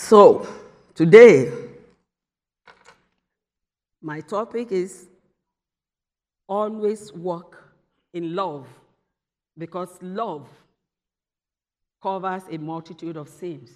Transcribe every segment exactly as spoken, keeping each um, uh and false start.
So, today, my topic is always walk in love, because love covers a multitude of sins.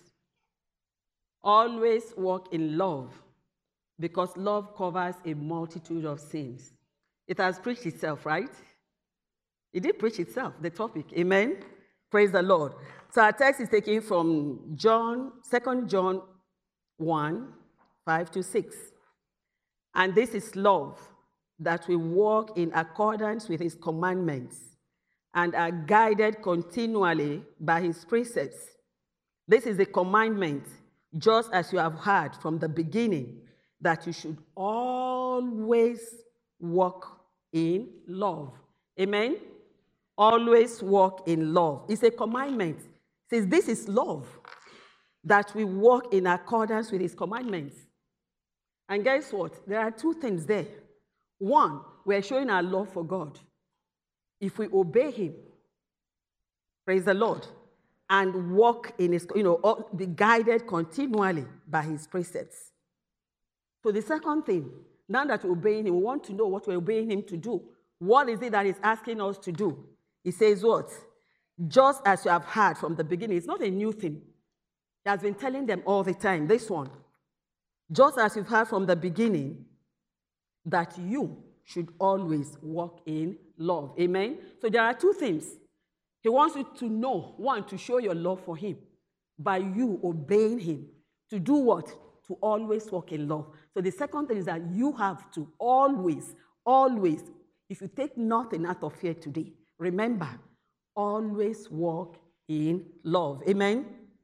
Always walk in love, because love covers a multitude of sins. It has preached itself, right? It did preach itself, the topic. Amen? Praise the Lord. So our text is taken from John, Second John one, five to six. And this is love, that we walk in accordance with his commandments and are guided continually by his precepts. This is the commandment, just as you have heard from the beginning, that you should always walk in love. Amen? Always walk in love. It's a commandment. It says this is love, that we walk in accordance with his commandments. And guess what? There are two things there. One, we're showing our love for God if we obey him. Praise the Lord. And walk in his, you know, be guided continually by his precepts. So the second thing, now that we're obeying him, we want to know what we're obeying him to do. What is it that he's asking us to do? He says what? Just as you have heard from the beginning. It's not a new thing. He has been telling them all the time, this one. Just as you've heard from the beginning, that you should always walk in love. Amen? So there are two things. He wants you to know, one, to show your love for him by you obeying him. To do what? To always walk in love. So the second thing is that you have to always, always, if you take nothing out of here today, remember, always walk in love. Amen?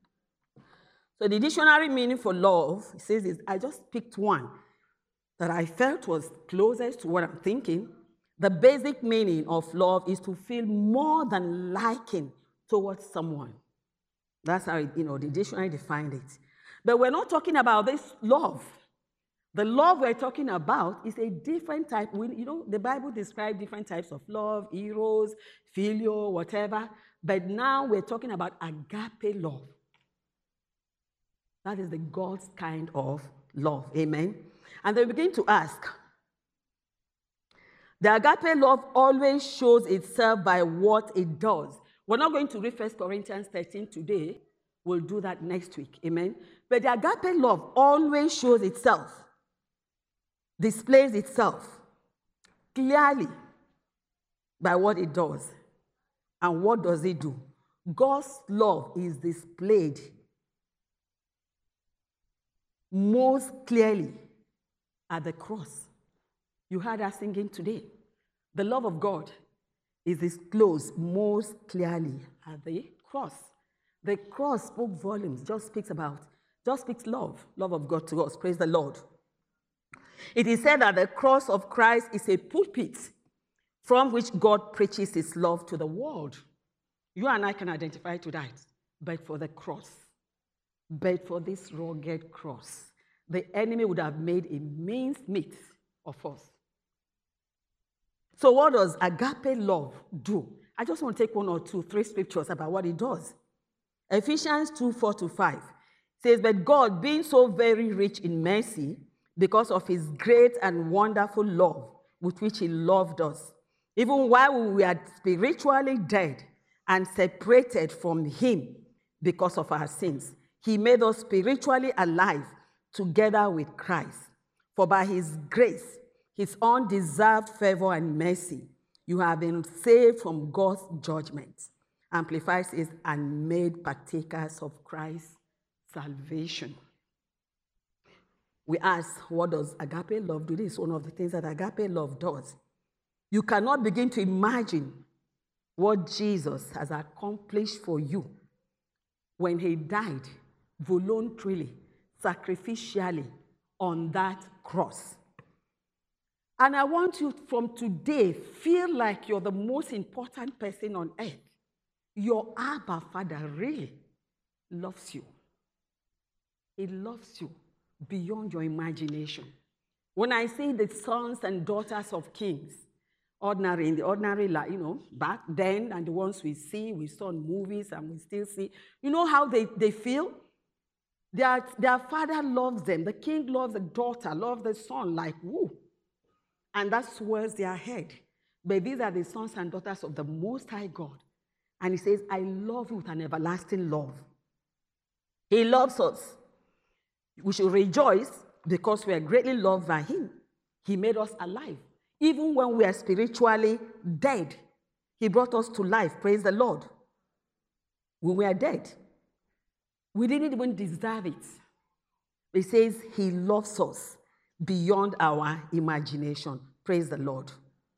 So the dictionary meaning for love, it says, is, I just picked one that I felt was closest to what I'm thinking. The basic meaning of love is to feel more than liking towards someone. That's how, you know, the dictionary defined it. But we're not talking about this love. The love we're talking about is a different type. You know, the Bible describes different types of love, eros, phileo, whatever. But now we're talking about agape love. That is the God's kind of love. Amen? And they begin to ask, the agape love always shows itself by what it does. We're not going to read First Corinthians thirteen today. We'll do that next week. Amen? But the agape love always shows itself, displays itself clearly by what it does. And what does it do? God's love is displayed most clearly at the cross. You heard us singing today. The love of God is disclosed most clearly at the cross. The cross spoke volumes, just speaks about, just speaks love, love of God to us. Praise the Lord. It is said that the cross of Christ is a pulpit from which God preaches his love to the world. You and I can identify to that, but for the cross, but for this rugged cross, the enemy would have made a minced meat of us. So what does agape love do? I just want to take one or two, three scriptures about what it does. Ephesians two, four to five says, but God, being so very rich in mercy, because of his great and wonderful love with which he loved us, even while we were spiritually dead and separated from him because of our sins, he made us spiritually alive together with Christ. For by his grace, his undeserved favor and mercy, you have been saved from God's judgment. Amplified says, and made partakers of Christ's salvation. We ask, what does agape love do? This is one of the things that agape love does. You cannot begin to imagine what Jesus has accomplished for you when he died voluntarily, sacrificially on that cross. And I want you from today, feel like you're the most important person on earth. Your Abba Father really loves you. He loves you beyond your imagination. When I say the sons and daughters of kings, ordinary, in the ordinary life, you know, back then, and the ones we see, we saw in movies and we still see, you know how they, they feel? Their, their father loves them. The king loves the daughter, loves the son, like woo. And that swells their head. But these are the sons and daughters of the Most High God. And he says, I love you with an everlasting love. He loves us. We should rejoice because we are greatly loved by him. He made us alive. Even when we are spiritually dead, he brought us to life. Praise the Lord. When we are dead, we didn't even deserve it. He says he loves us beyond our imagination. Praise the Lord.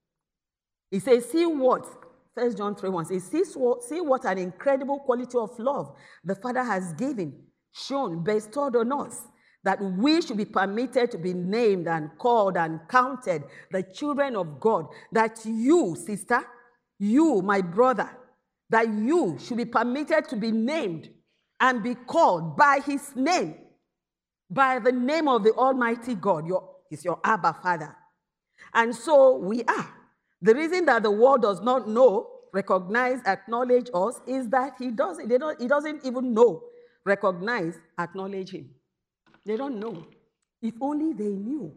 He says, see what? First John three one says, see what, see what an incredible quality of love the Father has given, shown, bestowed on us, that we should be permitted to be named and called and counted the children of God. That you, sister, you, my brother, that you should be permitted to be named and be called by his name, by the name of the Almighty God. Your, he's your Abba Father. And so we are. The reason that the world does not know, recognize, acknowledge us is that he doesn't, they don't, he doesn't even know, recognize, acknowledge him. They don't know. If only they knew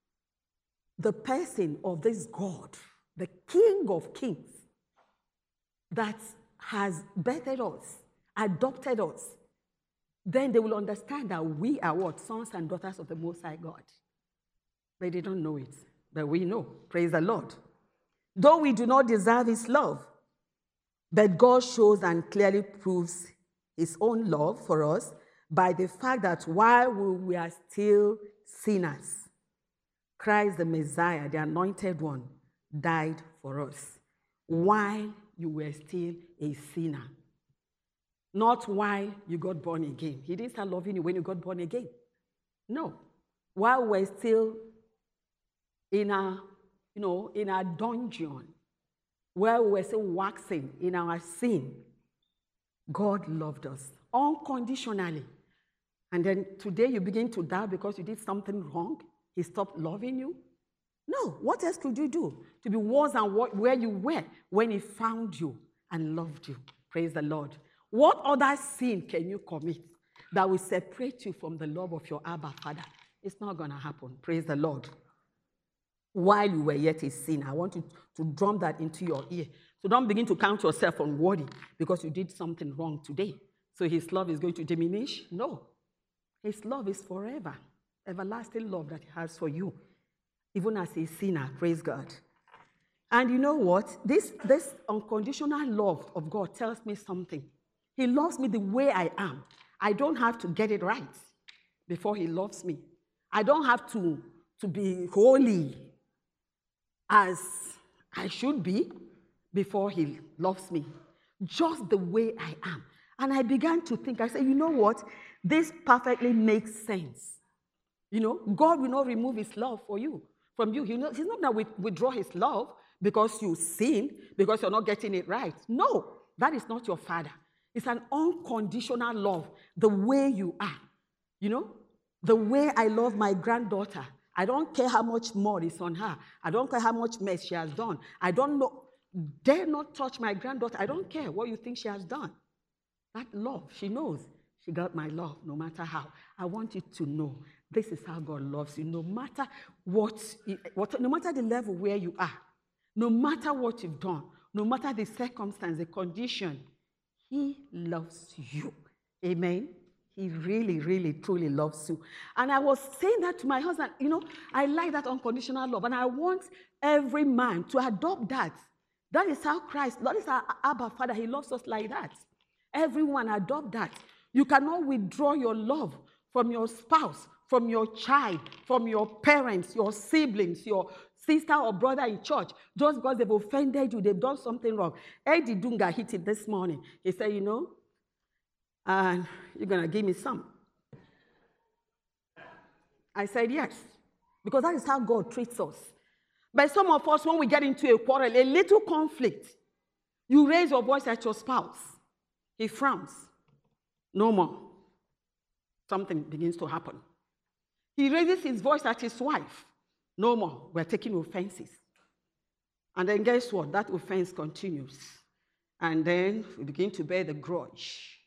the person of this God, the King of Kings, that has birthed us, adopted us, then they will understand that we are what? Sons and daughters of the Most High God. But they don't know it. But we know. Praise the Lord. Though we do not deserve his love, but God shows and clearly proves his own love for us by the fact that while we are still sinners, Christ the Messiah, the Anointed One, died for us while you were still a sinner. Not while you got born again. He didn't start loving you when you got born again. No. While we're still in a, you know, in a dungeon, where we were still waxing in our sin, God loved us unconditionally. And then today you begin to doubt because you did something wrong. He stopped loving you. No. What else could you do to be worse than what, where you were when he found you and loved you? Praise the Lord. What other sin can you commit that will separate you from the love of your Abba Father? It's not going to happen. Praise the Lord. While you were yet a sinner, I want you to drum that into your ear. So don't begin to count yourself unworthy because you did something wrong today. So his love is going to diminish? No. His love is forever. Everlasting love that he has for you, even as a sinner. Praise God. And you know what? This, this unconditional love of God tells me something. He loves me the way I am. I don't have to get it right before he loves me. I don't have to, to be holy as I should be before he loves me. Just the way I am. And I began to think, I said, you know what? This perfectly makes sense. You know, God will not remove his love for you, from you. He not, he's not going to withdraw his love because you sin, because you're not getting it right. No, that is not your Father. It's an unconditional love, the way you are. You know, the way I love my granddaughter. I don't care how much more is on her. I don't care how much mess she has done. I don't know. Dare not touch my granddaughter. I don't care what you think she has done. That love, she knows she got my love no matter how. I want you to know this is how God loves you. No matter what, what, no matter the level where you are, no matter what you've done, no matter the circumstance, the condition, he loves you. Amen. He really, really, truly loves you. And I was saying that to my husband, you know, I like that unconditional love. And I want every man to adopt that. That is how Christ, that is our Abba Father. He loves us like that. Everyone adopt that. You cannot withdraw your love from your spouse, from your child, from your parents, your siblings, your sister or brother in church, just because they've offended you, they've done something wrong. Eddie Dunga hit it this morning. He said, you know, and you're going to give me some. I said, yes, because that is how God treats us. But some of us, when we get into a quarrel, a little conflict, you raise your voice at your spouse. He frowns. No more. Something begins to happen. He raises his voice at his wife. No more. We're taking offenses. And then guess what? That offense continues. And then we begin to bear the grudge.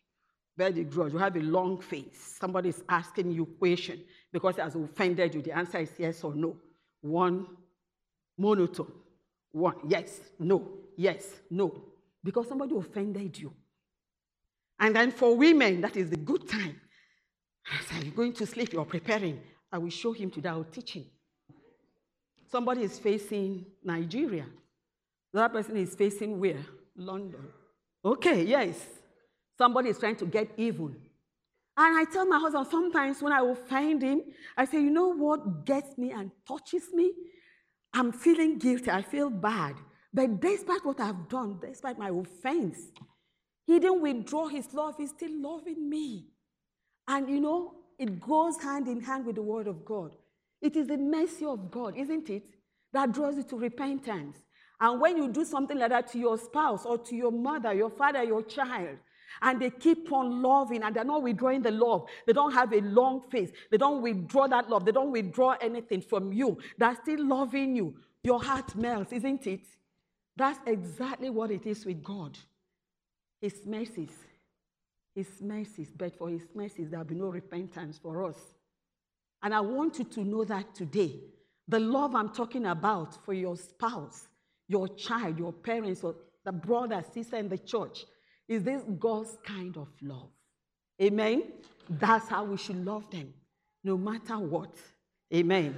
bear the grudge. You have a long face. Somebody is asking you a question because it has offended you. The answer is yes or no. One, monotone. One, yes, no, yes, no. Because somebody offended you. And then for women, that is the good time. As you're going to sleep, you're preparing. I will show him today, I will teach him. Somebody is facing Nigeria. The other person is facing where? London. Okay, yes. Somebody is trying to get even. And I tell my husband, sometimes when I will find him, I say, you know what gets me and touches me? I'm feeling guilty, I feel bad. But despite what I've done, despite my offense, he didn't withdraw his love, he's still loving me. And you know, it goes hand in hand with the word of God. It is the mercy of God, isn't it, that draws you to repentance. And when you do something like that to your spouse or to your mother, your father, your child, and they keep on loving and they're not withdrawing the love, they don't have a long face, they don't withdraw that love, they don't withdraw anything from you, they're still loving you, your heart melts, isn't it? That's exactly what it is with God. His mercies. His mercies, but for his mercies, there will be no repentance for us. And I want you to know that today. The love I'm talking about for your spouse, your child, your parents, or the brother, sister in the church, is this God's kind of love. Amen? That's how we should love them, no matter what. Amen.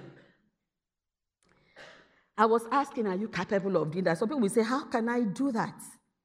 I was asking, are you capable of doing that? Some people will say, how can I do that?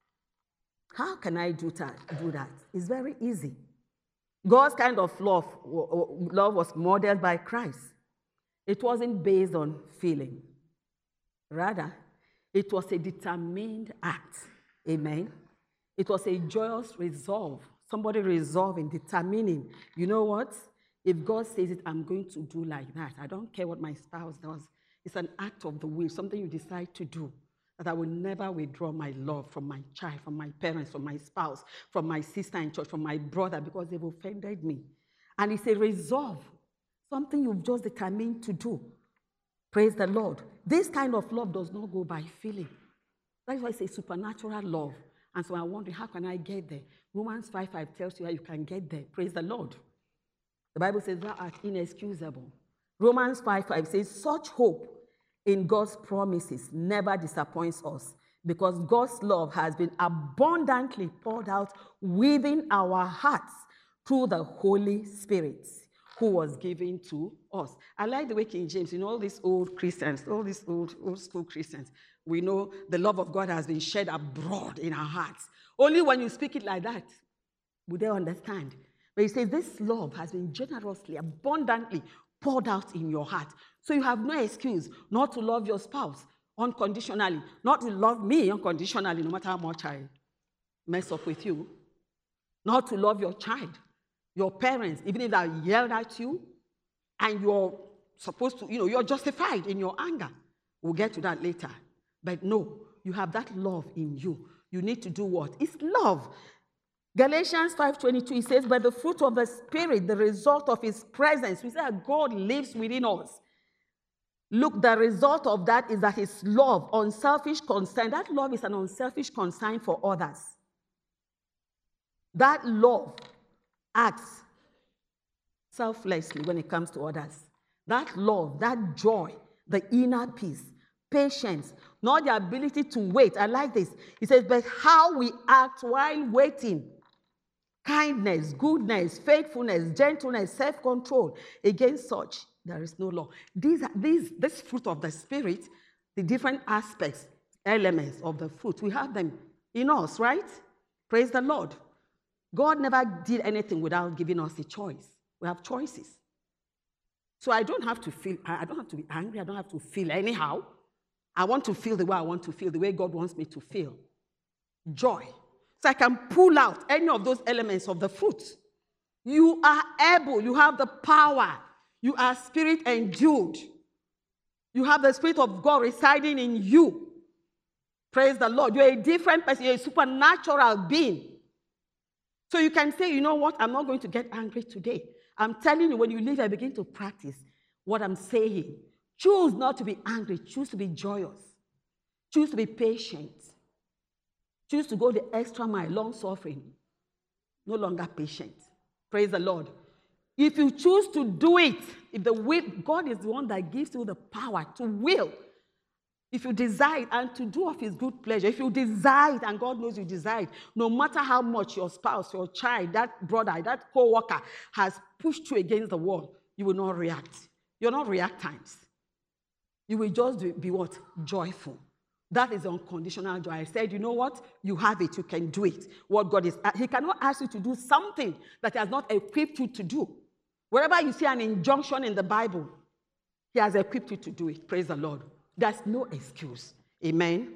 How can I do that? Do that? It's very easy. God's kind of love, love was modeled by Christ. It wasn't based on feeling. Rather, it was a determined act. Amen. It was a joyous resolve. Somebody resolving, determining, you know what? If God says it, I'm going to do like that. I don't care what my spouse does. It's an act of the will, something you decide to do. That I will never withdraw my love from my child, from my parents, from my spouse, from my sister in church, from my brother, because they've offended me. And it's a resolve, something you've just determined to do. Praise the Lord. This kind of love does not go by feeling. That's why it's a supernatural love. And so I'm wondering, how can I get there? Romans five five tells you how you can get there. Praise the Lord. The Bible says, thou art inexcusable. Romans five five says, such hope in God's promises never disappoints us, because God's love has been abundantly poured out within our hearts through the Holy Spirit who was given to us. I like the way King James, you know, all these old Christians, all these old, old school Christians, we know the love of God has been shed abroad in our hearts. Only when you speak it like that, would they understand? But he says this love has been generously, abundantly poured out in your heart. So you have no excuse not to love your spouse unconditionally, not to love me unconditionally, no matter how much I mess up with you, not to love your child, your parents, even if they yelled at you and you're supposed to, you know, you're justified in your anger. We'll get to that later. But no, you have that love in you. You need to do what? It's love. Galatians five twenty-two, it says, but the fruit of the Spirit, the result of his presence, we say that God lives within us. Look, the result of that is that his love, unselfish concern, that love is an unselfish concern for others. That love acts selflessly when it comes to others. That love, that joy, the inner peace, patience, not the ability to wait. I like this. He says, but how we act while waiting. Kindness, goodness, faithfulness, gentleness, self-control. Against such, there is no law. These are, these, this fruit of the Spirit, the different aspects, elements of the fruit, we have them in us, right? Praise the Lord. God never did anything without giving us a choice. We have choices. So I don't have to feel, I don't have to be angry. I don't have to feel anyhow. I want to feel the way I want to feel, the way God wants me to feel. Joy. So I can pull out any of those elements of the fruit. You are able, you have the power. You are spirit endued. You have the Spirit of God residing in you. Praise the Lord. You're a different person. You're a supernatural being. So you can say, you know what? I'm not going to get angry today. I'm telling you, when you leave, I begin to practice what I'm saying. Choose not to be angry. Choose to be joyous. Choose to be patient. Choose to go the extra mile, long suffering. no longer patient. Praise the Lord. If you choose to do it, if the will, God is the one that gives you the power to will. If you desire and to do of his good pleasure, if you desire, and God knows you desire, no matter how much your spouse, your child, that brother, that co-worker has pushed you against the wall, you will not react. You're not reactants. You will just be what? Joyful. That is unconditional joy. I said, you know what? You have it. You can do it. What God is, he cannot ask you to do something that he has not equipped you to do. Wherever you see an injunction in the Bible, he has equipped you to do it. Praise the Lord. There's no excuse. Amen.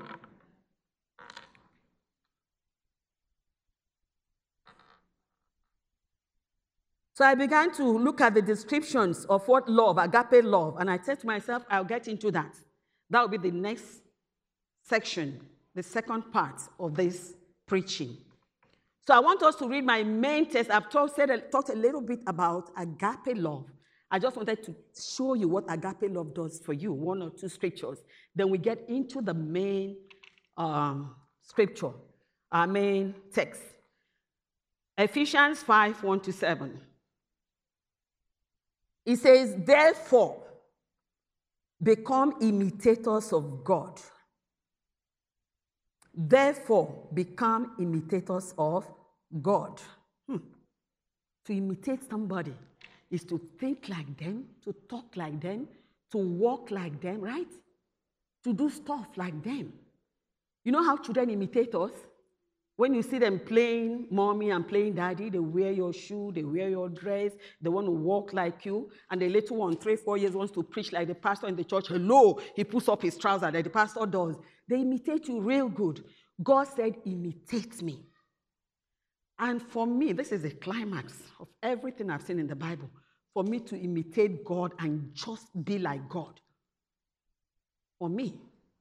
So I began to look at the descriptions of what love, agape love, and I said to myself, I'll get into that. That will be the next section, the second part of this preaching. So I want us to read my main text. I've talked, said, talked a little bit about agape love. I just wanted to show you what agape love does for you, one or two scriptures. Then we get into the main um, scripture, our main text. Ephesians five, one to seven. It says, therefore, become imitators of God. Therefore, become imitators of God. Hmm. To imitate somebody is to think like them, to talk like them, to walk like them, right? To do stuff like them. You know how children imitate us? When you see them playing mommy and playing daddy, they wear your shoe, they wear your dress, they want to walk like you, and the little one, three, four years, wants to preach like the pastor in the church. Hello, he puts up his trousers like the pastor does. They imitate you real good. God said, imitate me. And for me, this is the climax of everything I've seen in the Bible. For me to imitate God and just be like God. For me,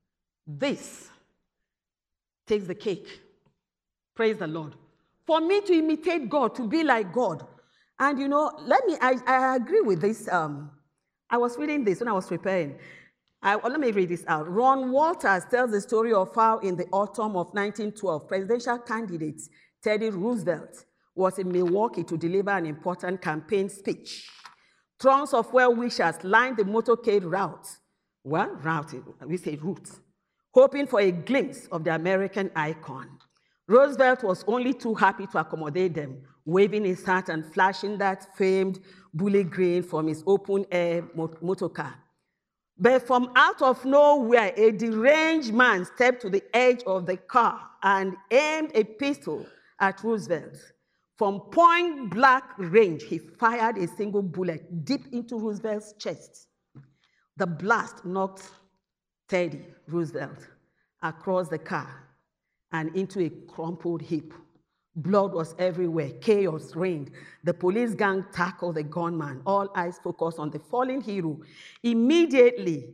this takes the cake. Praise the Lord. For me to imitate God, to be like God. And you know, let me, I, I agree with this. Um, I was reading this when I was preparing. I, let me read this out. Ron Walters tells the story of how in the autumn of nineteen twelve, presidential candidate Teddy Roosevelt was in Milwaukee to deliver an important campaign speech. Throngs of well-wishers lined the motorcade route. Well, route, we say route, hoping for a glimpse of the American icon. Roosevelt was only too happy to accommodate them, waving his hat and flashing that famed bullet green from his open-air motorcar. But from out of nowhere, a deranged man stepped to the edge of the car and aimed a pistol at Roosevelt. From point-blank range, he fired a single bullet deep into Roosevelt's chest. The blast knocked Teddy Roosevelt across the car and into a crumpled heap. Blood was everywhere. Chaos reigned. The police gang tackled the gunman. All eyes focused on the fallen hero. Immediately,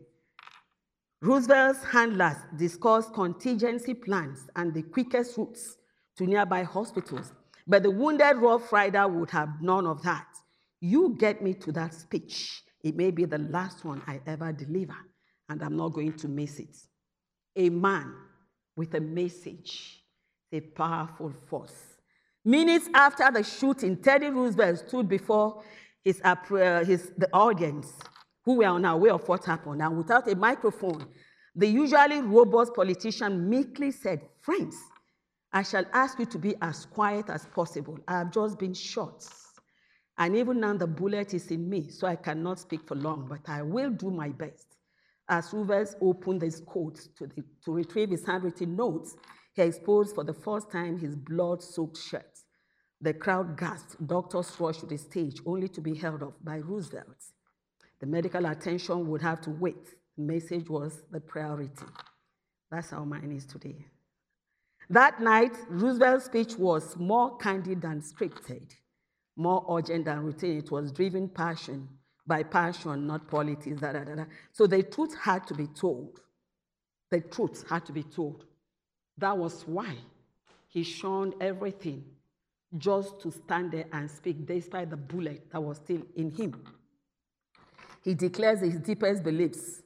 Roosevelt's handlers discussed contingency plans and the quickest routes to nearby hospitals. But the wounded Rough Rider would have none of that. You get me to that speech. It may be the last one I ever deliver, and I'm not going to miss it. A man with a message, a powerful force. Minutes after the shooting, Teddy Roosevelt stood before his, uh, his, the audience, who were unaware of what happened, and without a microphone, the usually robust politician meekly said, "Friends, I shall ask you to be as quiet as possible. I have just been shot, and even now the bullet is in me, so I cannot speak for long, but I will do my best." As Roosevelt opened his coat to, the, to retrieve his handwritten notes, he exposed for the first time his blood-soaked shirt. The crowd gasped. Doctors rushed to the stage, only to be held off by Roosevelt. The medical attention would have to wait. The message was the priority. That's how mine is today. That night, Roosevelt's speech was more candid than scripted, more urgent than routine. It was driven passion by passion, not politics. Da, da, da, da. So the truth had to be told. The truth had to be told. That was why he shunned everything just to stand there and speak despite the bullet that was still in him. He declares his deepest beliefs.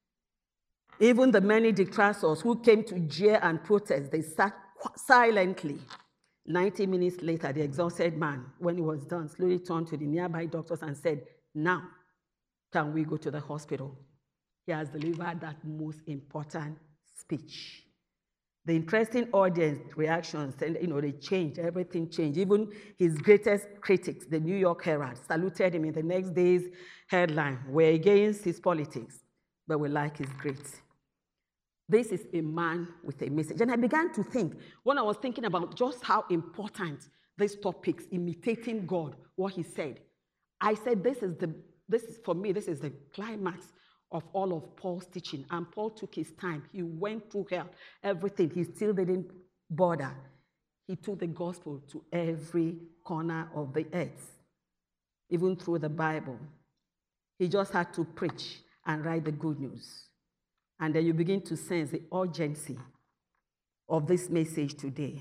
Even the many detractors who came to jeer and protest, they sat silently, ninety minutes later, the exhausted man, when he was done, slowly turned to the nearby doctors and said, now, can we go to the hospital? He has delivered that most important speech. The interesting audience reactions, and you know, they changed, everything changed. Even his greatest critics, the New York Herald, saluted him in the next day's headline. We're against his politics, but we like his grit. This is a man with a message. And I began to think, when I was thinking about just how important this topic, imitating God, what he said, I said, this is the, this is, for me, this is the climax of all of Paul's teaching. And Paul took his time. He went through hell, everything. He still didn't bother. He took the gospel to every corner of the earth, even through the Bible. He just had to preach and write the good news. And then you begin to sense the urgency of this message today.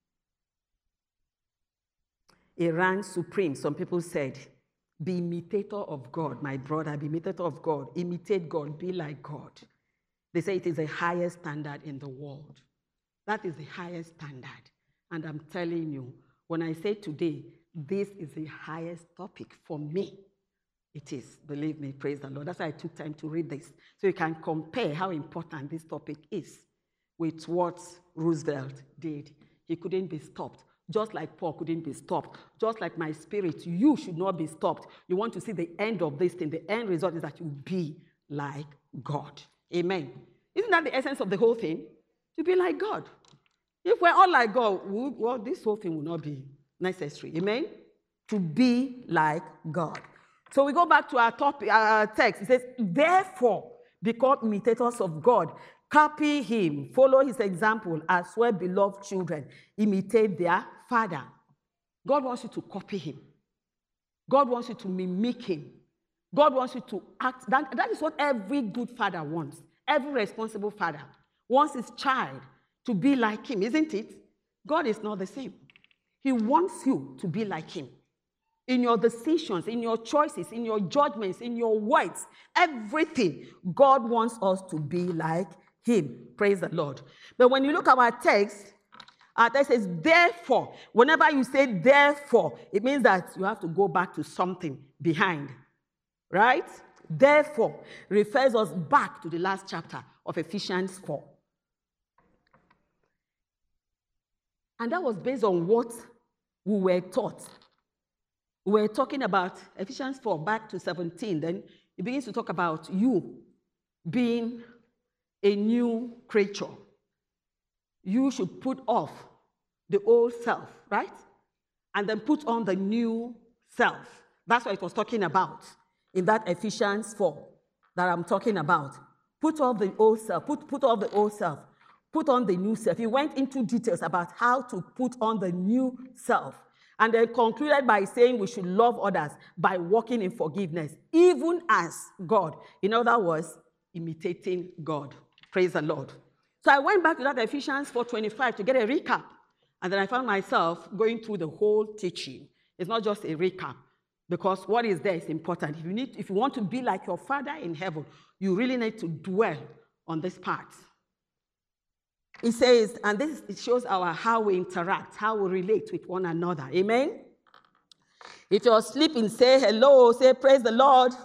It ranks supreme. Some people said, be imitator of God, my brother, be imitator of God. Imitate God, be like God. They say it is the highest standard in the world. That is the highest standard. And I'm telling you, when I say today, this is the highest topic for me. It is, believe me, praise the Lord. That's why I took time to read this. So you can compare how important this topic is with what Roosevelt did. He couldn't be stopped. Just like Paul couldn't be stopped. Just like my spirit, you should not be stopped. You want to see the end of this thing. The end result is that you be like God. Amen. Isn't that the essence of the whole thing? To be like God. If we're all like God, well, this whole thing will not be necessary. Amen? To be like God. So we go back to our topic, our text. It says, therefore, become imitators of God. Copy him. Follow his example as well, beloved children. Imitate their father. God wants you to copy him. God wants you to mimic him. God wants you to act. That, that is what every good father wants. Every responsible father wants his child to be like him, isn't it? God is not the same. He wants you to be like him. In your decisions, in your choices, in your judgments, in your words, everything, God wants us to be like him. Praise the Lord. But when you look at our text, our text says, therefore. Whenever you say therefore, it means that you have to go back to something behind. Right? Therefore refers us back to the last chapter of Ephesians four. And that was based on what we were taught. We were talking about Ephesians four, back to seventeen. Then it begins to talk about you being a new creature. You should put off the old self, right? And then put on the new self. That's what it was talking about in that Ephesians four that I'm talking about. Put off the old self, put, put off the old self, put on the new self. He went into details about how to put on the new self. And then concluded by saying we should love others by walking in forgiveness, even as God. In other words, imitating God. Praise the Lord. So I went back to that Ephesians four twenty-five to get a recap. And then I found myself going through the whole teaching. It's not just a recap, because what is there is important. If you need, if you want to be like your Father in heaven, you really need to dwell on this part. It says, and this it shows our how we interact, how we relate with one another. Amen? If you're sleeping, say hello, say praise the Lord.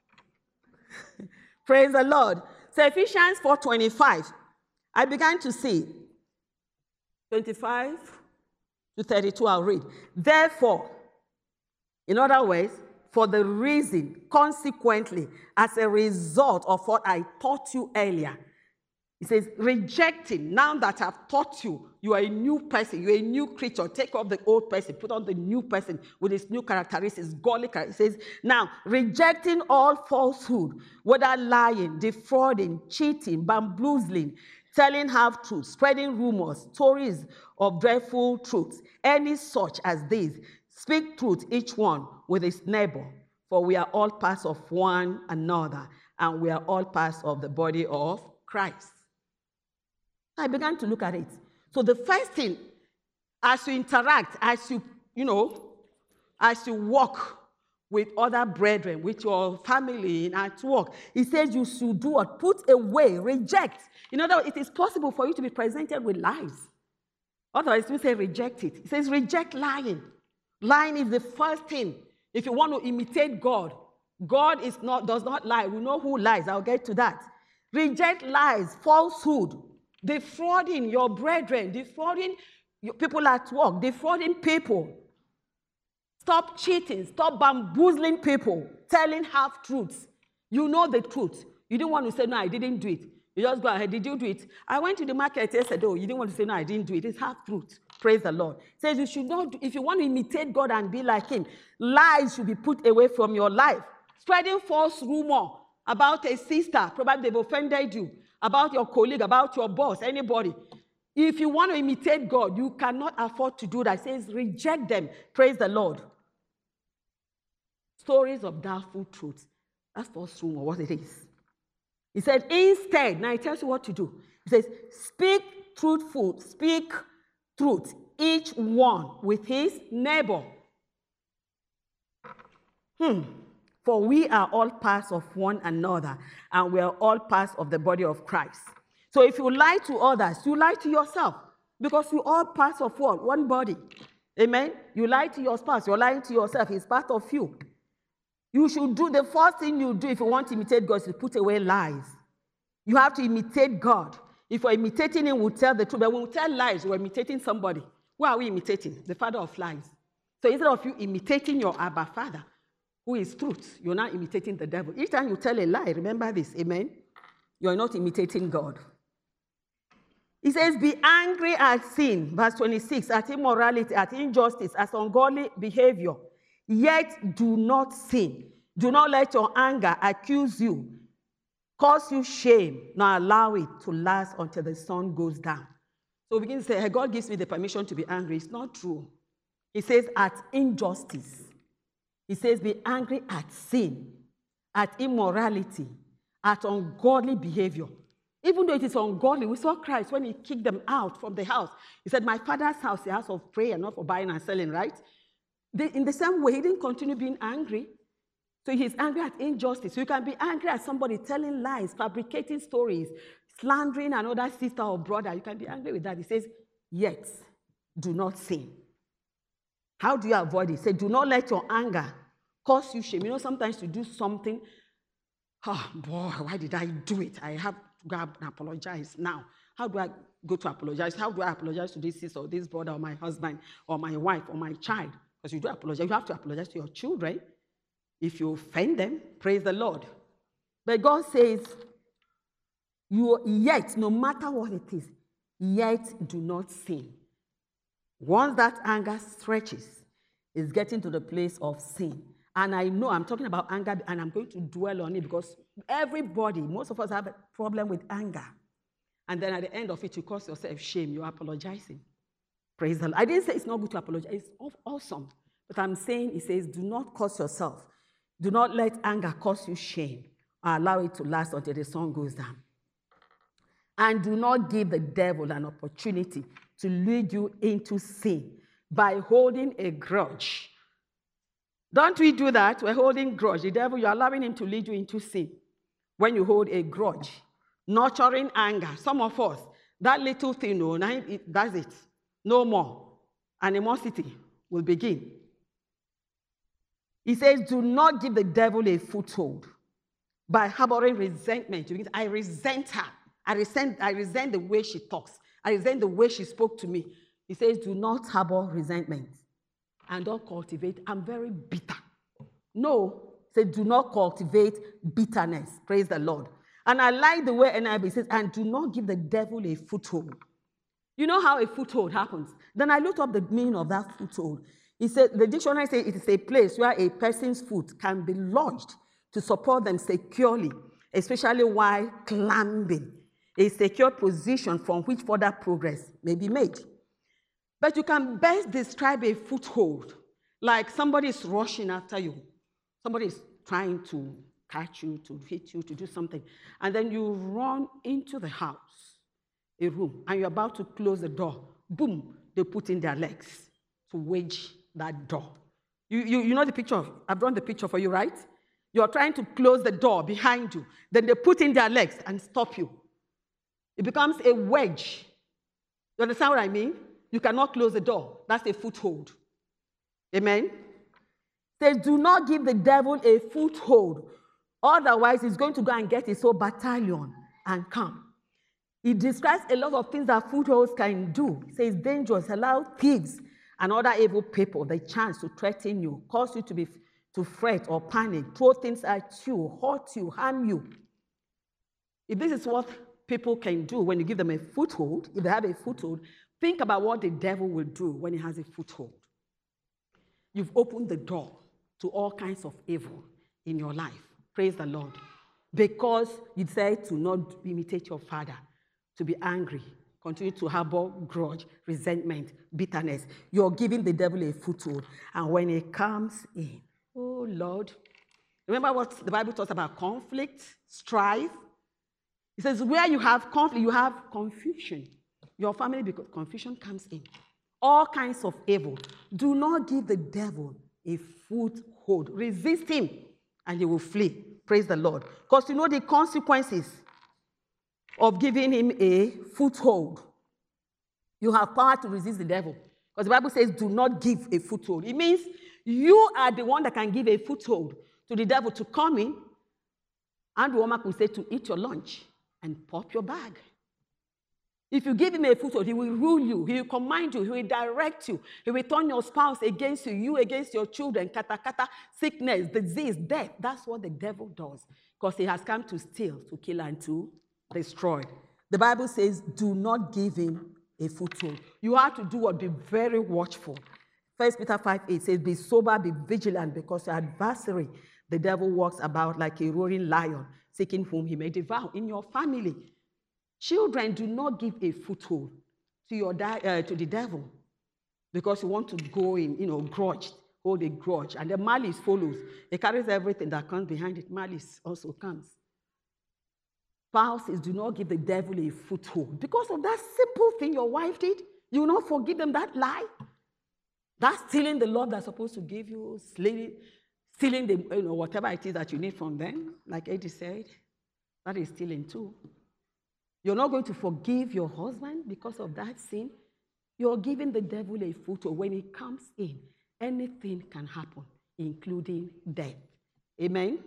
Praise the Lord. So Ephesians four twenty-five, I began to see twenty-five to thirty-two, I'll read. Therefore, in other words, for the reason, consequently, as a result of what I taught you earlier, it says, rejecting, now that I've taught you, you are a new person, you're a new creature, take off the old person, put on the new person with its new characteristics, godly characteristics. It says, now, rejecting all falsehood, whether lying, defrauding, cheating, bamboozling, telling half-truths, spreading rumors, stories of dreadful truths, any such as these, speak truth, each one with his neighbor, for we are all parts of one another, and we are all parts of the body of Christ. I began to look at it. So the first thing, as you interact, as you, you know, as you walk with other brethren, with your family, and at work, he says you should do what? Put away, reject. In other words, it is possible for you to be presented with lies. Otherwise, we say reject it. It says reject lying. Lying is the first thing. If you want to imitate God, God is not, does not lie. We know who lies. I'll get to that. Reject lies, falsehood, defrauding your brethren, defrauding people at work, defrauding people. Stop cheating. Stop bamboozling people, telling half-truths. You know the truth. You didn't want to say, no, I didn't do it. You just go ahead. Did you do it? I went to the market yesterday. Oh, you didn't want to say, no, I didn't do it. It's half-truth. Praise the Lord. It says you should not, do, if you want to imitate God and be like him, lies should be put away from your life. Spreading false rumor about a sister, probably they've offended you, about your colleague, about your boss, anybody. If you want to imitate God, you cannot afford to do that. It says reject them. Praise the Lord. Stories of doubtful truths. That's false rumor, what it is. He said, instead, now he tells you what to do. He says, speak truthful, speak truth, each one with his neighbor. Hmm. For we are all parts of one another, and we are all parts of the body of Christ. So if you lie to others, you lie to yourself, because you are parts of what? One body. Amen? You lie to your spouse, you're lying to yourself. He's part of you. You should do, the first thing you do if you want to imitate God is to put away lies. You have to imitate God. If we're imitating him, we'll tell the truth. But when we tell lies, we're imitating somebody. Who are we imitating? The father of lies. So instead of you imitating your Abba Father, who is truth, you're not imitating the devil. Each time you tell a lie, remember this, amen? You're not imitating God. He says, be angry at sin, verse twenty-six, at immorality, at injustice, at ungodly behavior. Yet do not sin. Do not let your anger accuse you, cause you shame, nor allow it to last until the sun goes down. So we begin to say, hey, God gives me the permission to be angry. It's not true. He says, at injustice. He says, be angry at sin, at immorality, at ungodly behavior. Even though it is ungodly, we saw Christ when he kicked them out from the house. He said, my father's house is a house of prayer, not for buying and selling, right? They, in the same way, he didn't continue being angry. So he's angry at injustice. So you can be angry at somebody telling lies, fabricating stories, slandering another sister or brother. You can be angry with that. He says, yet do not sin. How do you avoid it? Say, do not let your anger cause you shame. You know, sometimes you do something, oh boy, why did I do it? I have to go and apologize now. How do I go to apologize? How do I apologize to this sister or this brother or my husband or my wife or my child? Because you do apologize. You have to apologize to your children. If you offend them, praise the Lord. But God says, you yet, no matter what it is, yet do not sin. Once that anger stretches, it's getting to the place of sin. And I know I'm talking about anger, and I'm going to dwell on it because everybody, most of us have a problem with anger. And then at the end of it, you cause yourself shame. You're apologizing. Praise the Lord. I didn't say it's not good to apologize. It's awesome. But I'm saying, it says, do not cause yourself. Do not let anger cause you shame or allow it to last until the sun goes down. And do not give the devil an opportunity to lead you into sin by holding a grudge. Don't we do that? We're holding grudge. The devil, you're allowing him to lead you into sin when you hold a grudge. Nurturing anger. Some of us, that little thing, oh, that's it. No more. Animosity will begin. He says, do not give the devil a foothold by harboring resentment. I resent her. I resent, I resent the way she talks. I resent the way she spoke to me. He says, do not harbor resentment and don't cultivate. I'm very bitter. No, say, do not cultivate bitterness. Praise the Lord. And I like the way N I V says, and do not give the devil a foothold. You know how a foothold happens? Then I looked up the meaning of that foothold. He said, the dictionary says it is a place where a person's foot can be lodged to support them securely, especially while climbing, a secure position from which further progress may be made. But you can best describe a foothold like somebody is rushing after you. Somebody is trying to catch you, to hit you, to do something. And then you run into the house, a room, and you're about to close the door. Boom, they put in their legs to wedge that door. You, you, you know the picture? I've drawn the picture for you, right? You're trying to close the door behind you. Then they put in their legs and stop you. It becomes a wedge. You understand what I mean? You You cannot close the door. That's a foothold. Amen? Say, do not give the devil a foothold. Otherwise, he's going to go and get his whole battalion and come. He describes a lot of things that footholds can do. He says, dangerous, allow thieves and other evil people the chance to threaten you, cause you to be to fret or panic, throw things at you, hurt you, harm you. If this is what people can do when you give them a foothold, if they have a foothold, think about what the devil will do when he has a foothold. You've opened the door to all kinds of evil in your life. Praise the Lord. Because you said to not imitate your father, to be angry, continue to harbor grudge, resentment, bitterness. You're giving the devil a foothold. And when he comes in, oh Lord, remember what the Bible talks about conflict, strife? It says where you have conflict, you have confusion. Your family, because confusion comes in. All kinds of evil. Do not give the devil a foothold. Resist him and he will flee. Praise the Lord. Because you know the consequences of giving him a foothold. You have power to resist the devil. Because the Bible says, do not give a foothold. It means you are the one that can give a foothold to the devil to come in. And the woman could say to eat your lunch and pop your bag. If you give him a foothold, he will rule you, he will command you, he will direct you, he will turn your spouse against you, you against your children, kata kata, sickness, disease, death. That's what the devil does. Because he has come to steal, to kill, and to destroy. The Bible says, do not give him a foothold. You have to do what? Be very watchful. First Peter five eight says, be sober, be vigilant, because your adversary, the devil, walks about like a roaring lion, seeking whom he may devour. In your family, children, do not give a foothold to, your uh, to the devil, because you want to go in, you know, grudge, hold a grudge, and the malice follows. It carries everything that comes behind it. Malice also comes. Spouses, do not give the devil a foothold. Because of that simple thing your wife did, you will not forgive them that lie. That's stealing the love that's supposed to give you, stealing, stealing the, you know, whatever it is that you need from them, like Eddie said. That is stealing too. You're not going to forgive your husband because of that sin. You're giving the devil a foothold. When he comes in, anything can happen, including death. Amen?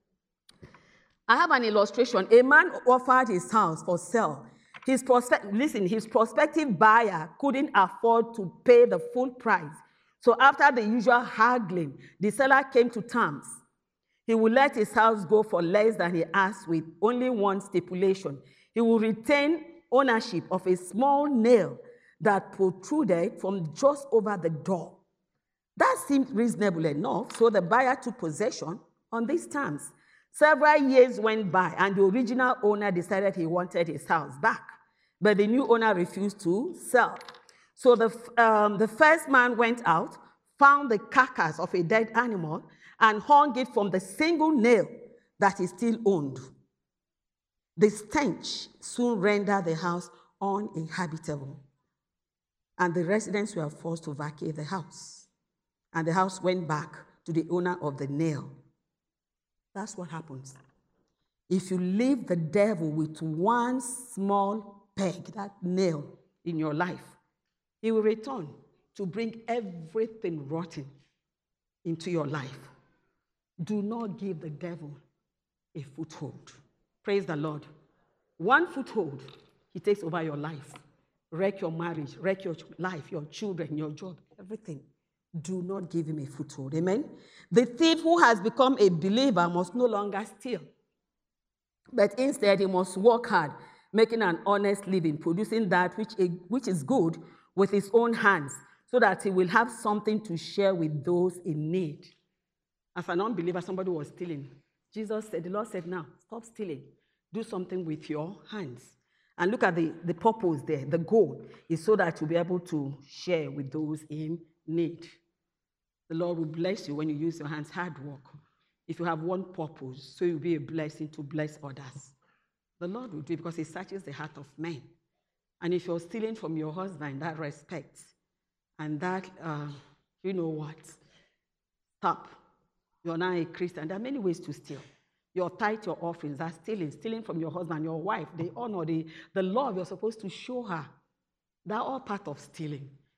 I have an illustration. A man offered his house for sale. His prospect, listen, his prospective buyer couldn't afford to pay the full price. So after the usual haggling, the seller came to terms. He would let his house go for less than he asked, with only one stipulation. He will retain ownership of a small nail that protruded from just over the door. That seemed reasonable enough, so the buyer took possession on these terms. Several years went by, and the original owner decided he wanted his house back, but the new owner refused to sell. So the, um, the first man went out, found the carcass of a dead animal, and hung it from the single nail that he still owned. The stench soon rendered the house uninhabitable, and the residents were forced to vacate the house, and the house went back to the owner of the nail. That's what happens. If you leave the devil with one small peg, that nail in your life, he will return to bring everything rotten into your life. Do not give the devil a foothold. Praise the Lord. One foothold, he takes over your life. Wreck your marriage, wreck your life, your children, your job, everything. Do not give him a foothold. Amen? The thief who has become a believer must no longer steal, but instead he must work hard, making an honest living, producing that which, which is good with his own hands, so that he will have something to share with those in need. As an unbeliever, somebody was stealing. Jesus said, the Lord said, now, stop stealing. Do something with your hands. And look at the, the purpose there. The goal is so that you'll be able to share with those in need. The Lord will bless you when you use your hands, hard work. If you have one purpose, so you'll be a blessing to bless others. The Lord will do it because he searches the heart of men. And if you're stealing from your husband, that respect and that, uh, you know what, stop. You're now a Christian. There are many ways to steal. Your tithe, your offerings, that's stealing. Stealing from your husband, your wife, the honor, the, the love you're supposed to show her. They're all part of stealing.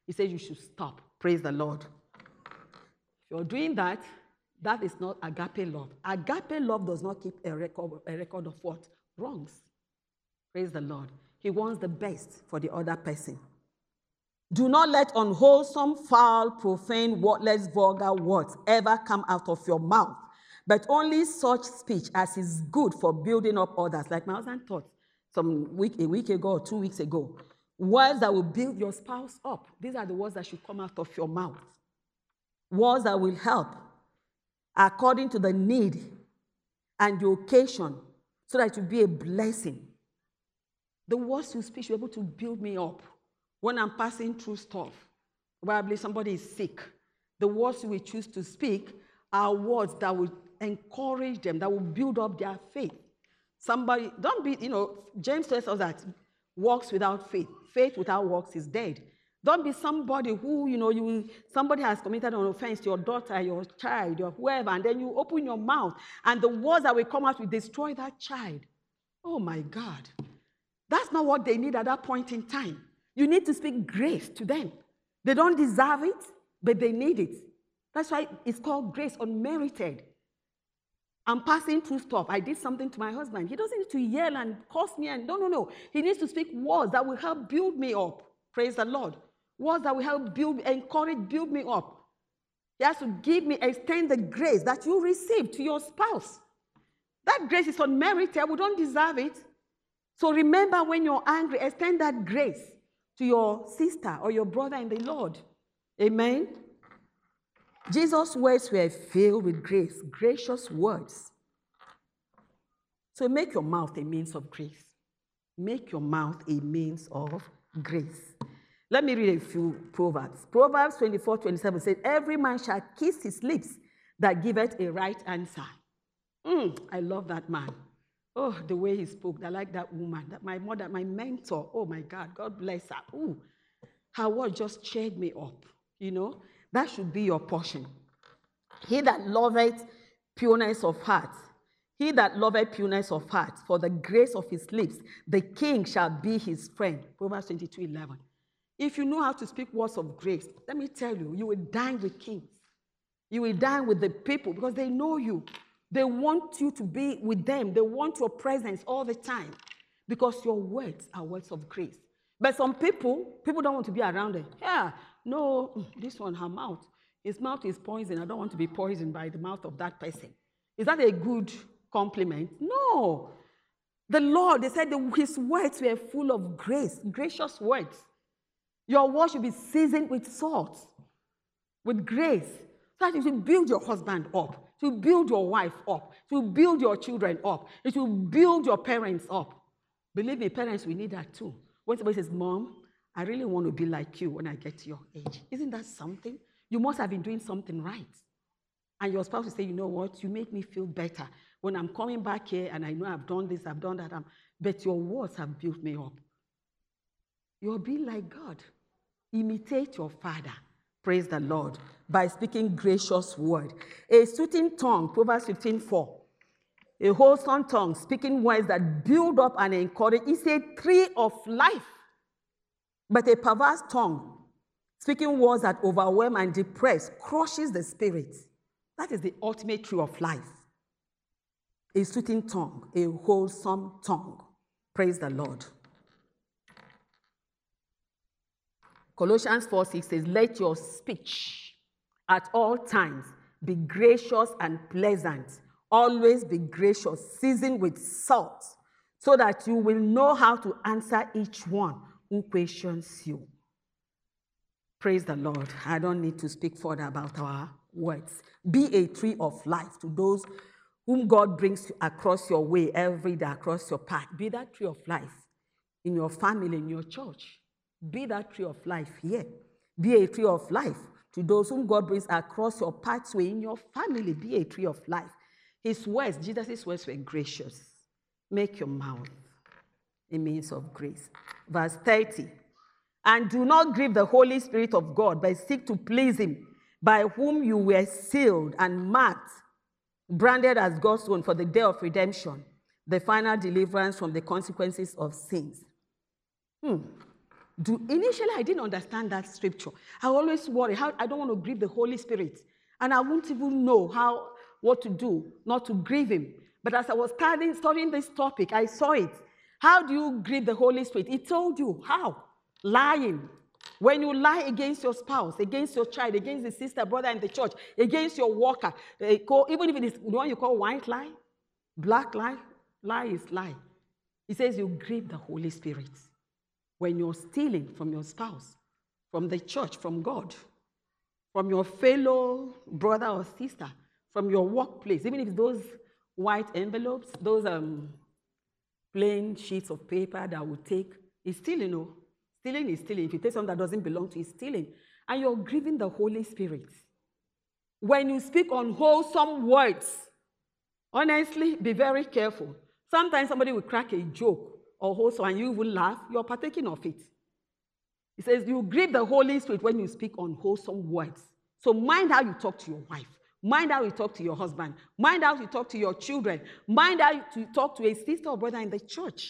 He said you should stop. Praise the Lord. If you're doing that, that is not agape love. Agape love does not keep a record, a record of what? Wrongs. Praise the Lord. He wants the best for the other person. Do not let unwholesome, foul, profane, worthless, vulgar words ever come out of your mouth, but only such speech as is good for building up others. Like my husband taught some week, a week ago or two weeks ago. Words that will build your spouse up. These are the words that should come out of your mouth. Words that will help according to the need and the occasion, so that it will be a blessing. The words you speak should be able to build me up. When I'm passing through stuff, probably somebody is sick, the words we choose to speak are words that will encourage them, that will build up their faith. Somebody, don't be, you know, James tells us that works without faith, faith without works is dead. Don't be somebody who, you know, you somebody has committed an offense, your daughter, your child, your whoever, and then you open your mouth, and the words that will come out will destroy that child. Oh my God. That's not what they need at that point in time. You need to speak grace to them. They don't deserve it, but they need it. That's why it's called grace, unmerited. I'm passing through stuff. I did something to my husband. He doesn't need to yell and curse me. And no, no, no. He needs to speak words that will help build me up. Praise the Lord. Words that will help build, encourage, build me up. He has to give me, extend the grace that you receive to your spouse. That grace is unmerited. We don't deserve it. So remember, when you're angry, extend that grace to your sister or your brother in the Lord. Amen. Jesus' words were filled with grace, gracious words. So make your mouth a means of grace. Make your mouth a means of grace. Let me read a few Proverbs. Proverbs twenty-four twenty-seven says, every man shall kiss his lips that giveth a right answer. Mm, I love that man. Oh, the way he spoke. I like that woman. That my mother, my mentor. Oh my God, God bless her. Ooh, her word just cheered me up. You know, that should be your portion. He that loveth pureness of heart, he that loveth pureness of heart, for the grace of his lips, the king shall be his friend. Proverbs twenty-two eleven. If you know how to speak words of grace, let me tell you, you will dine with kings. You will dine with the people because they know you. They want you to be with them. They want your presence all the time because your words are words of grace. But some people, people don't want to be around them. Yeah, no, this one, her mouth. His mouth is poison. I don't want to be poisoned by the mouth of that person. Is that a good compliment? No. The Lord, they said that his words were full of grace, gracious words. Your words should be seasoned with salt, with grace, so that you should build your husband up. To build your wife up, to build your children up, it will build your parents up. Believe me, parents, we need that too. When somebody says, Mom, I really want to be like you when I get to your age. Isn't that something? You must have been doing something right. And your spouse will say, you know what, you make me feel better. When I'm coming back here and I know I've done this, I've done that, I'm, but your words have built me up. You'll be like God. Imitate your father. Praise the Lord. By speaking gracious word. A soothing tongue, Proverbs fifteen four. A wholesome tongue, speaking words that build up and encourage, is a tree of life. But a perverse tongue, speaking words that overwhelm and depress, crushes the spirit. That is the ultimate tree of life. A soothing tongue, a wholesome tongue. Praise the Lord. Colossians four six says, let your speech at all times be gracious and pleasant. Always be gracious, seasoned with salt, so that you will know how to answer each one who questions you. Praise the Lord. I don't need to speak further about our words. Be a tree of life to those whom God brings across your way every day, across your path. Be that tree of life in your family, in your church. Be that tree of life here. Be a tree of life to those whom God brings across your pathway in your family. Be a tree of life. His words, Jesus' words were gracious. Make your mouth a means of grace. Verse thirty. And do not grieve the Holy Spirit of God, but seek to please him, by whom you were sealed and marked, branded as God's own for the day of redemption, the final deliverance from the consequences of sins. Hmm. do. Initially, I didn't understand that scripture. I always worry, how I don't want to grieve the Holy Spirit. And I won't even know how, what to do, not to grieve him. But as I was studying, studying this topic, I saw it. How do you grieve the Holy Spirit? It told you how. Lying. When you lie against your spouse, against your child, against the sister, brother in the church, against your worker, even if it is the one you call white lie, black lie, lie is lie. It says you grieve the Holy Spirit. When you're stealing from your spouse, from the church, from God, from your fellow brother or sister, from your workplace, even if those white envelopes, those um, plain sheets of paper that will take, is stealing, you know. Stealing is stealing. If you take something that doesn't belong to you, it's stealing. And you're grieving the Holy Spirit. When you speak unwholesome words, honestly, be very careful. Sometimes somebody will crack a joke or wholesome and you will laugh. You're partaking of it. It says you grieve the Holy Spirit when you speak unwholesome words. So mind how you talk to your wife. Mind how you talk to your husband. Mind how you talk to your children. Mind how you talk to a sister or brother in the church.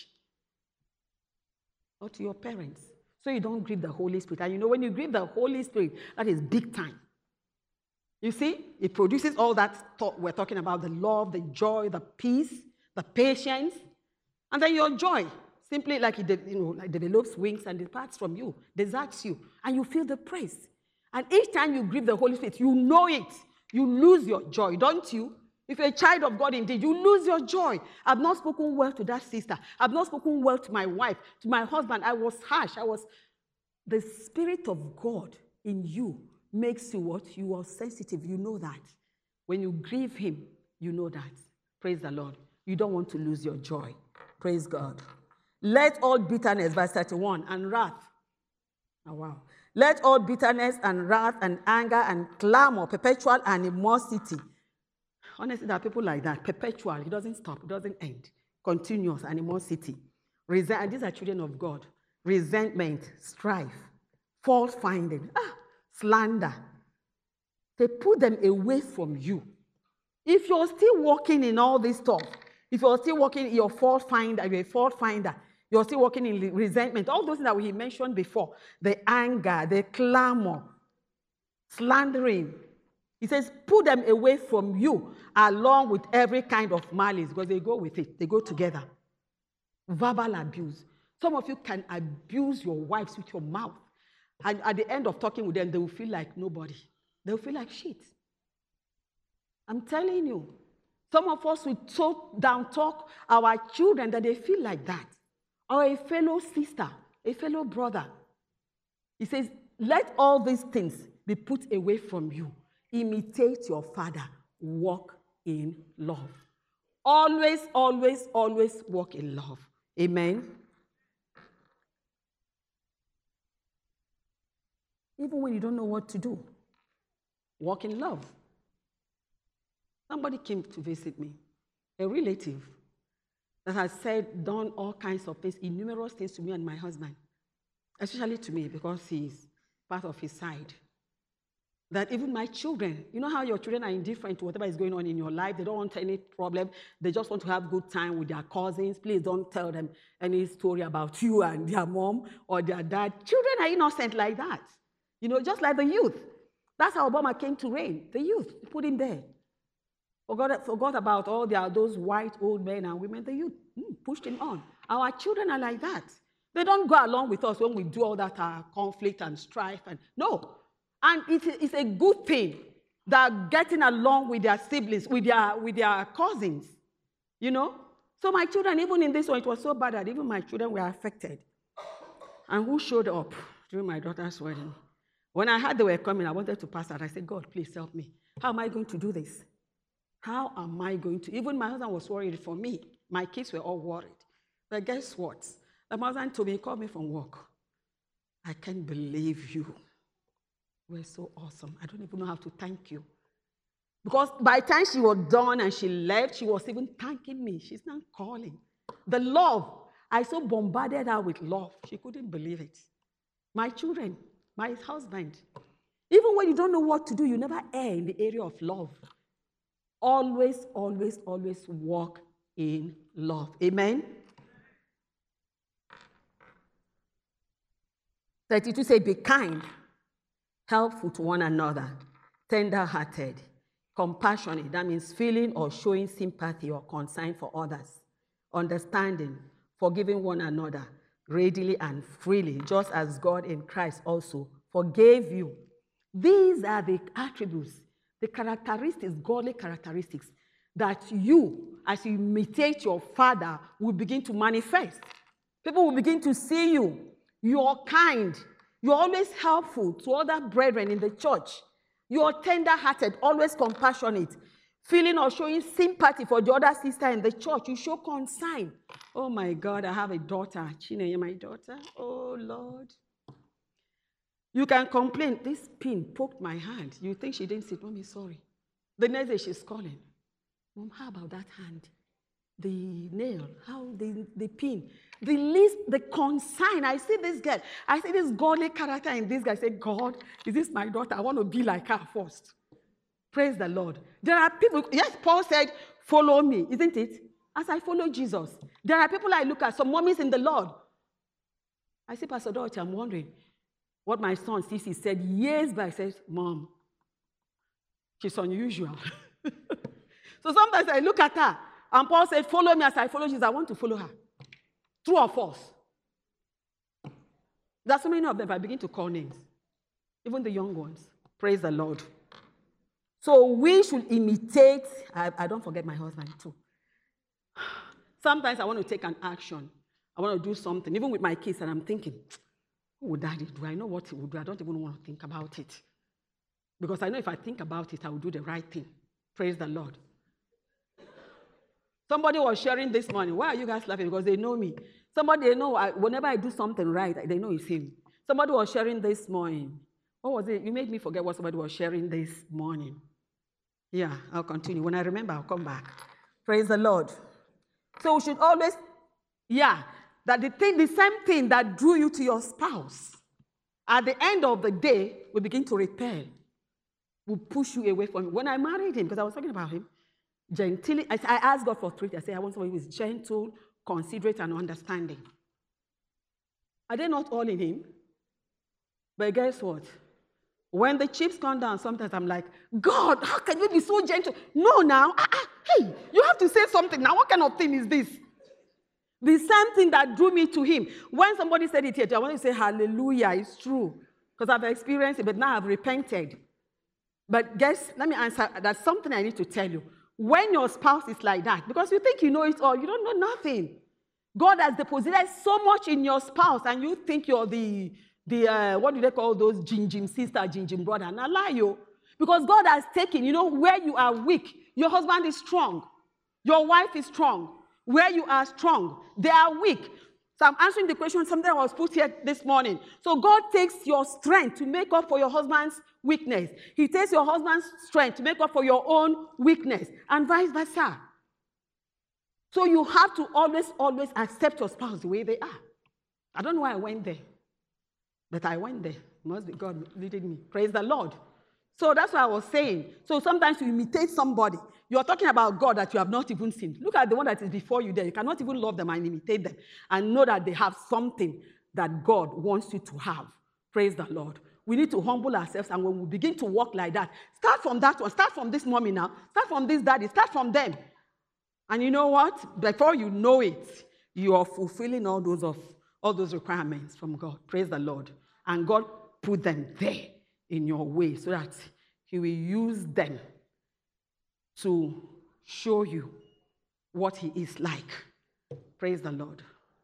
Or to your parents. So you don't grieve the Holy Spirit. And you know, when you grieve the Holy Spirit, that is big time. You see, it produces all that thought we're talking about, the love, the joy, the peace, the patience. And then your joy, simply like it, you know, like develops wings and departs from you, deserts you, and you feel the praise. And each time you grieve the Holy Spirit, you know it. You lose your joy, don't you? If you're a child of God indeed, you lose your joy. I've not spoken well to that sister. I've not spoken well to my wife, to my husband. I was harsh. I was. The Spirit of God in you makes you what? You are sensitive. You know that. When you grieve him, you know that. Praise the Lord. You don't want to lose your joy. Praise God. Let all bitterness, verse thirty-one, and wrath. Oh, wow. Let all bitterness and wrath and anger and clamor, perpetual animosity. Honestly, there are people like that. Perpetual. It doesn't stop. It doesn't end. Continuous animosity. Resent, and these are children of God. Resentment, strife, fault finding, ah, slander. They put them away from you. If you're still walking in all this stuff, if you're still walking in your fault finder, you're a fault finder, you're still walking in resentment, all those things that we mentioned before, the anger, the clamor, slandering. He says, put them away from you along with every kind of malice, because they go with it. They go together. Verbal abuse. Some of you can abuse your wives with your mouth. And at the end of talking with them, they will feel like nobody. They will feel like shit. I'm telling you. Some of us will talk down talk our children that they feel like that. Or a fellow sister, a fellow brother. He says, let all these things be put away from you. Imitate your father. Walk in love. Always, always, always walk in love. Amen. Even when you don't know what to do, walk in love. Somebody came to visit me, a relative that has said, done all kinds of things, innumerable things to me and my husband, especially to me because he's part of his side. That even my children, you know how your children are indifferent to whatever is going on in your life. They don't want any problem. They just want to have good time with their cousins. Please don't tell them any story about you and their mom or their dad. Children are innocent like that. You know, just like the youth. That's how Obama came to reign. The youth, put him there. Forgot, forgot about all their, those white old men and women. The youth mm, pushed him on. Our children are like that. They don't go along with us when we do all that uh, conflict and strife. And no. And it's, it's a good thing that getting along with their siblings, with their, with their cousins, you know. So my children, even in this one, it was so bad that even my children were affected. And who showed up during my daughter's wedding? When I heard they were coming, I wanted to pass out. I said, God, please help me. How am I going to do this? How am I going to? Even my husband was worried for me. My kids were all worried. But guess what? My husband told me, he called me from work. I can't believe you. We're so awesome. I don't even know how to thank you. Because by the time she was done and she left, she was even thanking me. She's not calling. The love. I so bombarded her with love. She couldn't believe it. My children, my husband. Even when you don't know what to do, you never err in the area of love. Always, always, always walk in love. Amen? thirty-two says, be kind, helpful to one another, tender-hearted, compassionate. That means feeling or showing sympathy or concern for others, understanding, forgiving one another readily and freely, just as God in Christ also forgave you. These are the attributes, the characteristics, godly characteristics, that you, as you imitate your Father, will begin to manifest. People will begin to see you. You're kind. You're always helpful to other brethren in the church. You're tender-hearted, always compassionate, feeling or showing sympathy for the other sister in the church. You show concern. Oh my God, I have a daughter. Chineye, my daughter. Oh Lord. You can complain, this pin poked my hand. You think she didn't see it. Mommy, sorry. The next day she's calling. Mom, how about that hand? The nail, how the, the pin, the least, the concern. I see this girl. I see this godly character in this guy. I say, God, is this my daughter? I want to be like her first. Praise the Lord. There are people, yes, Paul said, follow me, isn't it? As I follow Jesus. There are people I look at, some mommies in the Lord. I say, Pastor Dorothy, I'm wondering what my son Sisi said years back. I said, Mom, she's unusual. So sometimes I look at her, and Paul said, follow me as I follow Jesus. I want to follow her. True or false? There's so many of them, I begin to call names. Even the young ones. Praise the Lord. So we should imitate. I, I don't forget my husband too. Sometimes I want to take an action. I want to do something, even with my kids, and I'm thinking, what would Daddy do? I know what he would do. I don't even want to think about it. Because I know if I think about it, I will do the right thing. Praise the Lord. Somebody was sharing this morning. Why are you guys laughing? Because they know me. Somebody, they know, I, whenever I do something right, they know it's him. Somebody was sharing this morning. What was it? You made me forget what somebody was sharing this morning. Yeah, I'll continue. When I remember, I'll come back. Praise the Lord. So we should always, yeah, that the thing, the same thing that drew you to your spouse, at the end of the day, will begin to repel, will push you away from him. When I married him, because I was talking about him, gentility, I, I asked God for three. I said, I want somebody who is gentle, considerate, and understanding. Are they not all in him? But guess what? When the chips come down, sometimes I'm like, God, how can you be so gentle? No, now, ah, ah, hey, you have to say something. Now, what kind of thing is this? The same thing that drew me to him. When somebody said it here, I want to say, hallelujah, it's true. Because I've experienced it, but now I've repented. But guess, let me answer, that's something I need to tell you. When your spouse is like that, because you think you know it all, you don't know nothing. God has deposited so much in your spouse, and you think you're the, the uh, what do they call those, Jim sister, Jim brother, and I lie you. Because God has taken, you know, where you are weak, your husband is strong. Your wife is strong. Where you are strong, they are weak. So I'm answering the question, something was put here this morning. So God takes your strength to make up for your husband's weakness. He takes your husband's strength to make up for your own weakness, and vice versa. So you have to always, always accept your spouse the way they are. I don't know why I went there, but I went there. It must be God leading me. Praise the Lord. So that's what I was saying. So sometimes you imitate somebody. You're talking about God that you have not even seen. Look at the one that is before you there. You cannot even love them and imitate them and know that they have something that God wants you to have. Praise the Lord. We need to humble ourselves, and when we begin to walk like that, start from that one. Start from this mommy now. Start from this daddy. Start from them. And you know what? Before you know it, you are fulfilling all those, of, all those requirements from God. Praise the Lord. And God put them there in your way so that he will use them to show you what he is like. Praise the Lord.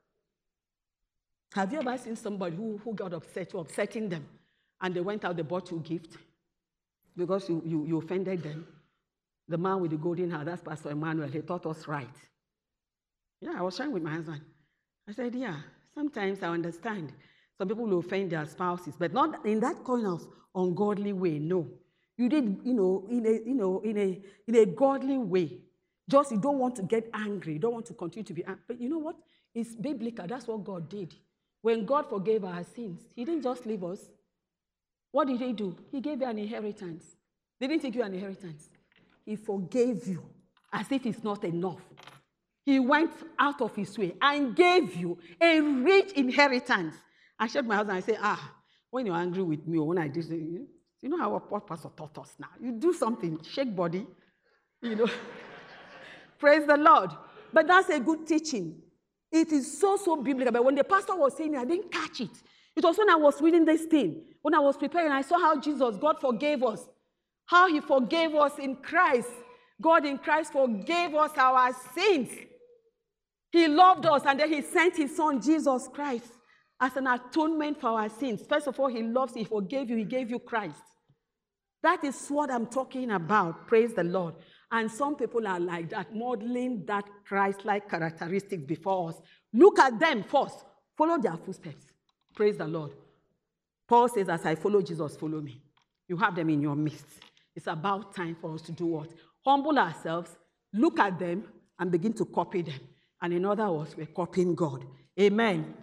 Have you ever seen somebody who, who got upset, you upsetting them, and they went out, they bought you a gift because you, you, you offended them? The man with the golden hair, that's Pastor Emmanuel, he taught us right. Yeah, I was sharing with my husband. I said, yeah, sometimes I understand. Some people will offend their spouses, but not in that kind of ungodly way, no. You did, you know, in a, you know, in a, in a godly way. Just you don't want to get angry. You don't want to continue to be angry. But you know what? It's biblical. That's what God did. When God forgave our sins, he didn't just leave us. What did he do? He gave you an inheritance. He didn't take you an inheritance. He forgave you as if it's not enough. He went out of his way and gave you a rich inheritance. I shake my husband and I say, ah, when you're angry with me or when I do, you know how what pastor taught us now. You do something, shake body, you know. Praise the Lord. But that's a good teaching. It is so, so biblical. But when the pastor was saying it, I didn't catch it. It was when I was reading this thing, when I was preparing, I saw how Jesus, God forgave us. How he forgave us in Christ. God in Christ forgave us our sins. He loved us, and then he sent his son, Jesus Christ, as an atonement for our sins. First of all, he loves you, he forgave you, he gave you Christ. That is what I'm talking about. Praise the Lord. And some people are like that, modeling that Christ-like characteristics before us. Look at them first. Follow their footsteps. Praise the Lord. Paul says, as I follow Jesus, follow me. You have them in your midst. It's about time for us to do what? Humble ourselves, look at them, and begin to copy them. And in other words, we're copying God. Amen.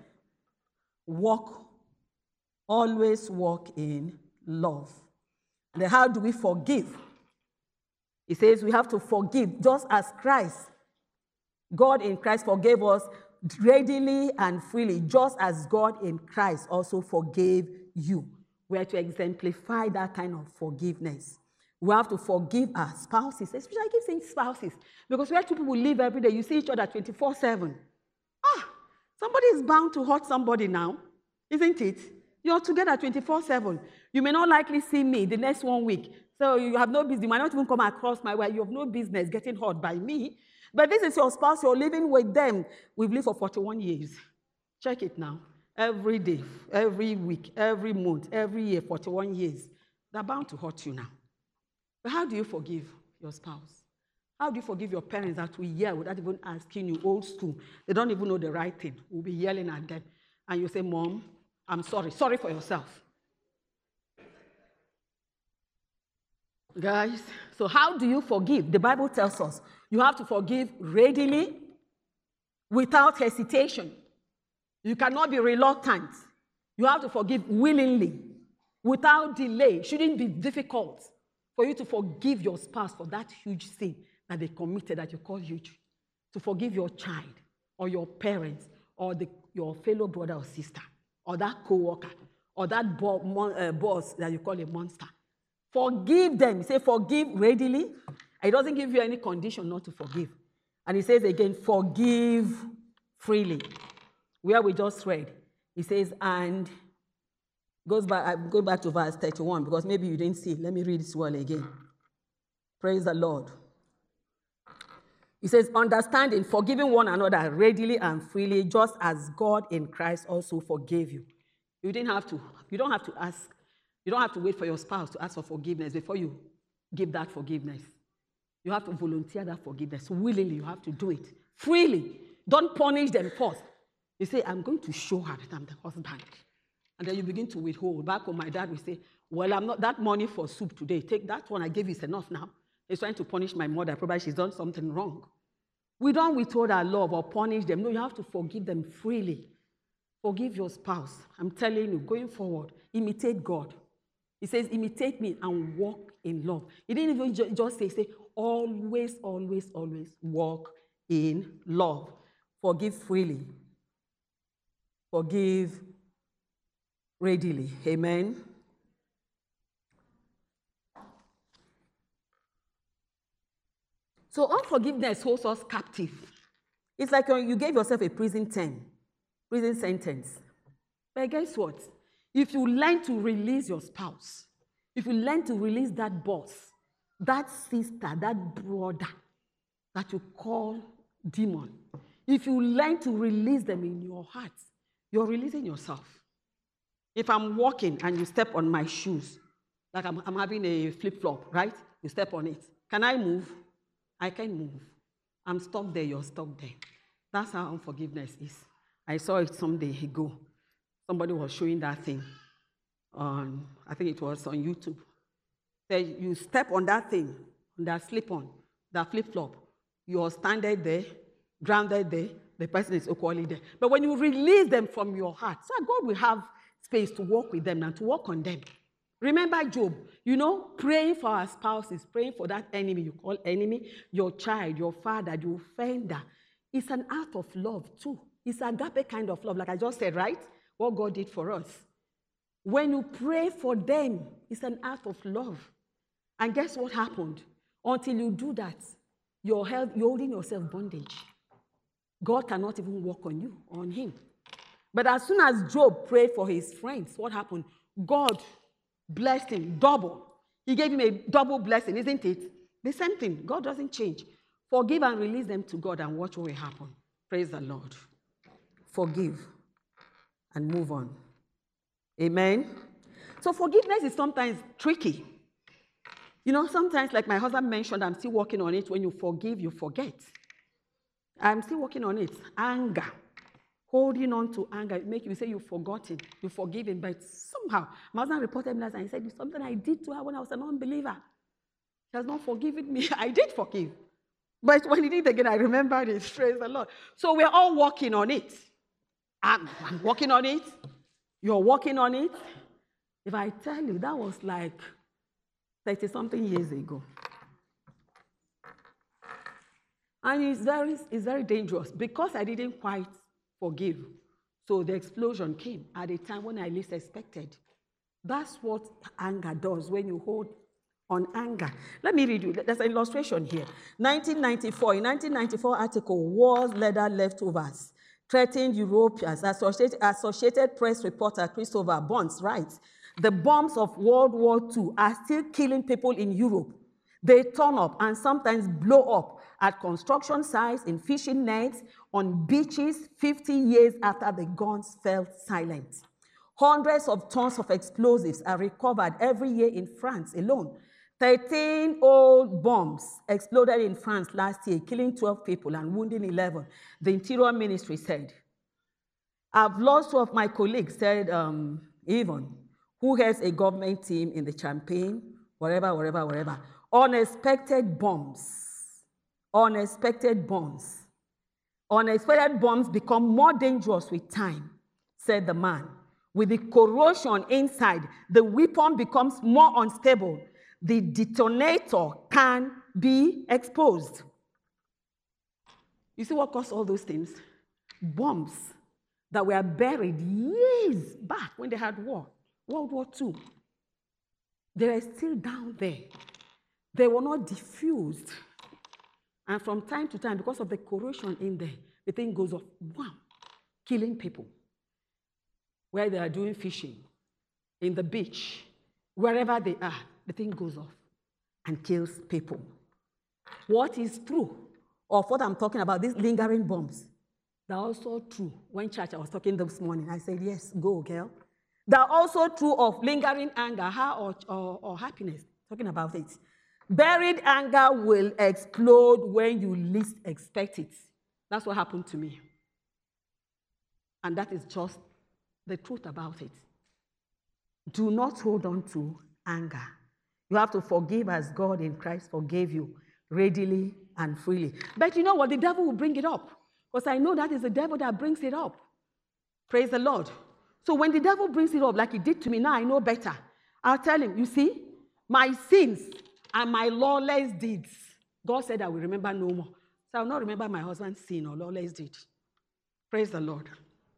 Walk, always walk in love. And then how do we forgive? He says we have to forgive just as Christ, God in Christ forgave us readily and freely, just as God in Christ also forgave you. We are to exemplify that kind of forgiveness. We have to forgive our spouses, especially I keep saying spouses, because where two people live every day, you see each other twenty-four seven. Ah, somebody is bound to hurt somebody now, isn't it? You're together twenty-four seven. You may not likely see me the next one week, so you have no business. You might not even come across my way. You have no business getting hurt by me. But this is your spouse. You're living with them. We've lived for forty-one years. Check it now. Every day, every week, every month, every year, forty-one years. They're bound to hurt you now. But how do you forgive your spouse? How do you forgive your parents that we yell without even asking you, old school? They don't even know the right thing. We'll be yelling at them. And you say, Mom, I'm sorry. Sorry for yourself. Guys, so how do you forgive? The Bible tells us you have to forgive readily, without hesitation. You cannot be reluctant. You have to forgive willingly, without delay. It shouldn't be difficult for you to forgive your spouse for that huge sin that they committed that you call huge. To forgive your child or your parents or the, your fellow brother or sister or that co-worker or that bo mon, uh, boss that you call a monster. Forgive them. He says forgive readily. It doesn't give you any condition not to forgive. And he says again, forgive freely. Where we just read, he says, and goes back, I go back to verse thirty-one because maybe you didn't see it. Let me read this well again. Praise the Lord. He says, understanding, forgiving one another readily and freely, just as God in Christ also forgave you. You didn't have to, you don't have to ask, you don't have to wait for your spouse to ask for forgiveness before you give that forgiveness. You have to volunteer that forgiveness. Willingly, you have to do it. Freely. Don't punish them first. You say, I'm going to show her that I'm the husband. And then you begin to withhold. Back home, my dad would say, well, I'm not, that money for soup today, take that one I gave you is enough now. He's trying to punish my mother. Probably she's done something wrong. We don't withhold our love or punish them. No, you have to forgive them freely. Forgive your spouse. I'm telling you, going forward, imitate God. He says, imitate me and walk in love. He didn't even ju just say, say, always, always, always walk in love. Forgive freely. Forgive readily. Amen. So unforgiveness holds us captive. It's like you gave yourself a prison term, prison sentence. But guess what? If you learn to release your spouse, if you learn to release that boss, that sister, that brother that you call demon, if you learn to release them in your heart, you're releasing yourself. If I'm walking and you step on my shoes, like I'm, I'm having a flip-flop, right? You step on it. Can I move? I can't move. I'm stuck there, you're stuck there. That's how unforgiveness is. I saw it some day ago. Somebody was showing that thing on, I think it was on YouTube. So you step on that thing, on that slip-on, that flip-flop. You're standing there, grounded there, the person is equally there. But when you release them from your heart, so God will have space to work with them and to work on them. Remember Job, you know, praying for our spouses, praying for that enemy you call enemy, your child, your father, your offender. It's an act of love too. It's an agape kind of love, like I just said, right? what God did for us. When you pray for them, it's an act of love. And guess what happened? Until you do that, you're, held, you're holding yourself bondage. God cannot even work on you, on him. But as soon as Job prayed for his friends, what happened? God blessed him double. He gave him a double blessing, isn't it? The same thing. God doesn't change. Forgive and release them to God and watch what will happen. Praise the Lord. Forgive and move on. Amen. So forgiveness is sometimes tricky. You know, sometimes, like my husband mentioned, I'm still working on it. When you forgive, you forget. I'm still working on it. Anger. Holding on to anger. It make you say you've forgotten. You've forgiven. But somehow, my husband reported me last night and said, it's something I did to her when I was an unbeliever. She has not forgiven me. I did forgive. But when he did it again, I remembered it. Praise the Lord. So we're all working on it. I'm, I'm working on it. You're working on it. If I tell you, that was like thirty-something years ago. And it's very, it's very dangerous because I didn't quite forgive. So the explosion came at a time when I least expected. That's what anger does when you hold on anger. Let me read you. There's an illustration here. nineteen ninety-four, in nineteen ninety-four article, World Leather Leftovers threatened Europeans. Associated, Associated Press reporter Christopher Bonds writes, the bombs of World War Two are still killing people in Europe. They turn up and sometimes blow up at construction sites, in fishing nets, on beaches fifty years after the guns fell silent. Hundreds of tons of explosives are recovered every year in France alone. thirteen old bombs exploded in France last year, killing twelve people and wounding eleven, the Interior Ministry said. I've lost two of my colleagues, said um, Yvonne, who has a government team in the Champagne, wherever, wherever, wherever. Unexpected bombs. Unexpected bombs. Unexpected bombs become more dangerous with time, said the man. With the corrosion inside, the weapon becomes more unstable. The detonator can be exposed. You see what caused all those things? Bombs that were buried years back when they had war, World War Two. They were still down there. They were not diffused. And from time to time, because of the corrosion in there, the thing goes off, wow, killing people. Where they are doing fishing, in the beach, wherever they are, the thing goes off and kills people. What is true of what I'm talking about, these lingering bombs, they're also true. When church, I was talking this morning, I said, yes, go, girl. They're also true of lingering anger or, or, or happiness, talking about it. Buried anger will explode when you least expect it. That's what happened to me. And that is just the truth about it. Do not hold on to anger. You have to forgive as God in Christ forgave you, readily and freely. But you know what? The devil will bring it up. Because I know that is the devil that brings it up. Praise the Lord. So when the devil brings it up, like he did to me, now I know better. I'll tell him, you see, my sins and my lawless deeds, God said I will remember no more. So I will not remember my husband's sin or lawless deed. Praise the Lord.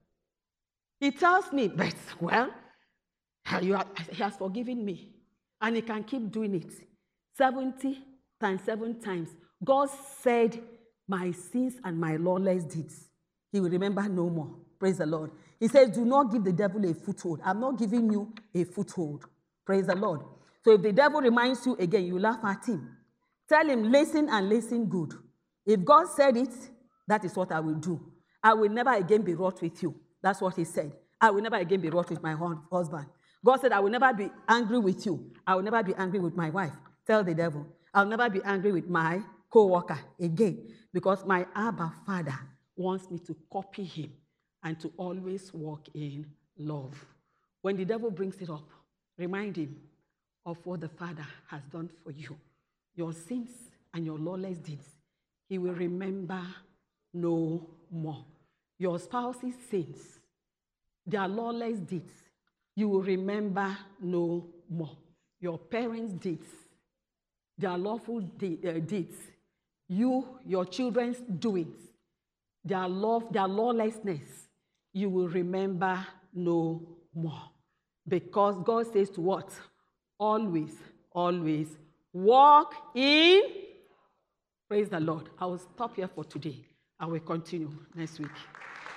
He tells me, but, well, you are, he has forgiven me. And he can keep doing it. seventy times seven times. God said, my sins and my lawless deeds, he will remember no more. Praise the Lord. He says, do not give the devil a foothold. I'm not giving you a foothold. Praise the Lord. So if the devil reminds you again, you laugh at him. Tell him, listen and listen good. If God said it, that is what I will do. I will never again be wroth with you. That's what he said. I will never again be wroth with my husband. God said, I will never be angry with you. I will never be angry with my wife. Tell the devil. I'll never be angry with my co-worker again, because my Abba Father wants me to copy him and to always walk in love. When the devil brings it up, remind him of what the Father has done for you. Your sins and your lawless deeds, he will remember no more. Your spouse's sins, their lawless deeds, you will remember no more. Your parents' deeds, their lawful de uh, deeds, you, your children's doings, their love, their lawlessness, you will remember no more. Because God says to what? Always, always walk in. Praise the Lord. I will stop here for today. I will continue next week.